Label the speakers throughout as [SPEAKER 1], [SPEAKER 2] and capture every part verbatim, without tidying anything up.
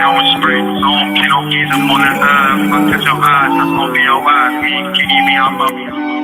[SPEAKER 1] on spray. So on kilo keys up on the earth. I catch your eyes, that's gonna be your eyes. Me, keep me up up.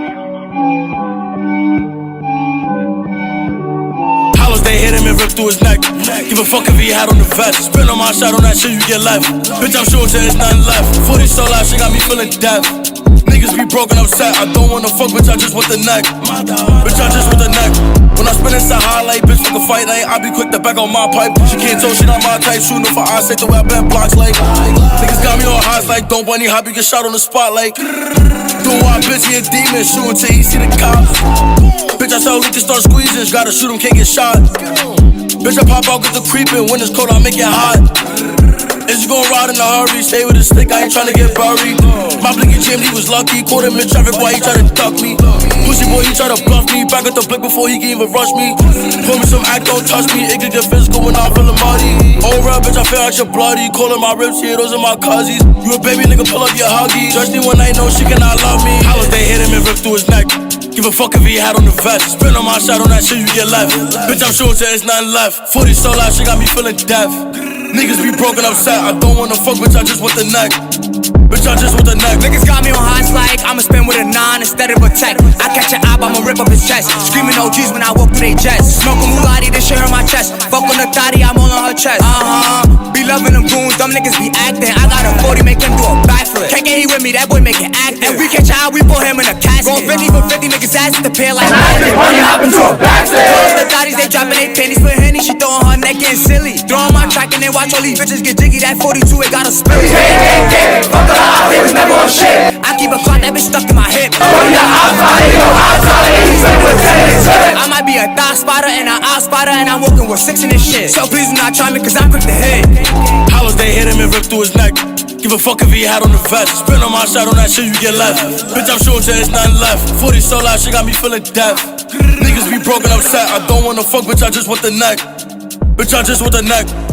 [SPEAKER 2] Hollows, they hit him and rip through his neck. Give a fuck if he had on the vest. Spin on my shot on that shit, you get left. Bitch, I'm sure there's nothing left. forty so loud, shit got me feeling death. Niggas be broken upset. I don't wanna fuck, bitch, I just want the neck. Bitch, I just want the neck. When I spin inside highlight, bitch, fuck a fight night. I be quick to back on my pipe. She can't tell she not my type. Shooting for eyes, take the way I bend blocks like. Niggas got me on highs like don't bunny hop, you get shot on the spot like. Doing wild bitch, he a demon, shooting till he see the cops. Bitch, I saw we can start squeezing, gotta shoot him, can't get shot. Bitch, I pop out, get the creeping, when it's cold, I make it hot. Is you gon' ride in a hurry? Stay with a stick, I ain't tryna get buried. My blinky Jim, he was lucky. Caught him in traffic, boy, he tryna duck me. Pussy boy, he tryna bluff me. Back at the blick before he can even rush me. Put me some act, don't touch me. It could get physical when I'm feeling muddy. Oh, real bitch, I feel extra bloody. Calling my ribs here, those are my cousins. You a baby nigga, pull up your huggies. Judge me when I know she cannot love me. Hollows, they hit him and rip through his neck. Give a fuck if he had on the vest. Spin on my shot on that shit, you get left. Bitch, I'm sure there's nothing left. forty so loud, she got me feeling death. Niggas be broken upset. I don't wanna fuck, bitch, I just want the neck. Bitch, I just want the neck.
[SPEAKER 3] Niggas got me on highs like I'ma spin with a nine instead of a tech. I catch an op, I'ma rip up his chest. Screaming O Gs when I walk through they jets. Smoking Mulati, this shit hurt my chest. Fuck on the thotty, I'm all on her chest. Uh-huh. Be loving them goons, them niggas be acting. I got a forty, make him do a backflip. Can't get he with me, that boy make it active. And we catch out, we put him in a casket. Going fifty for fifty, niggas ass at the pier like magic.
[SPEAKER 4] When you hop into a backflip.
[SPEAKER 3] Close the thotties, they dropping they panties. Put Henny, she throwing her neck getting silly. Throwing my track and then watch all these bitches get jiggy. That forty-two, it got a spill.
[SPEAKER 4] Hey, hey, hey, fuck the hot, he was never on shit.
[SPEAKER 3] I keep a clock, that bitch stuck in my hip.
[SPEAKER 4] Oh, yeah, outside, you know, outside, he's ready with ten.
[SPEAKER 3] I might be a thigh spotter and an eye spotter, and I'm walking with six in this shit. So please do not try me, cause I'm quick to hit.
[SPEAKER 2] Hollows, they hit him and rip through his neck. Give a fuck if he had on the vest. Spin on my shot on that shit, you get left. Bitch, I'm sure there's nothing left. forty so loud, shit got me feeling death. Niggas be broken upset. I don't wanna fuck, bitch, I just want the neck. Bitch, I just want the neck.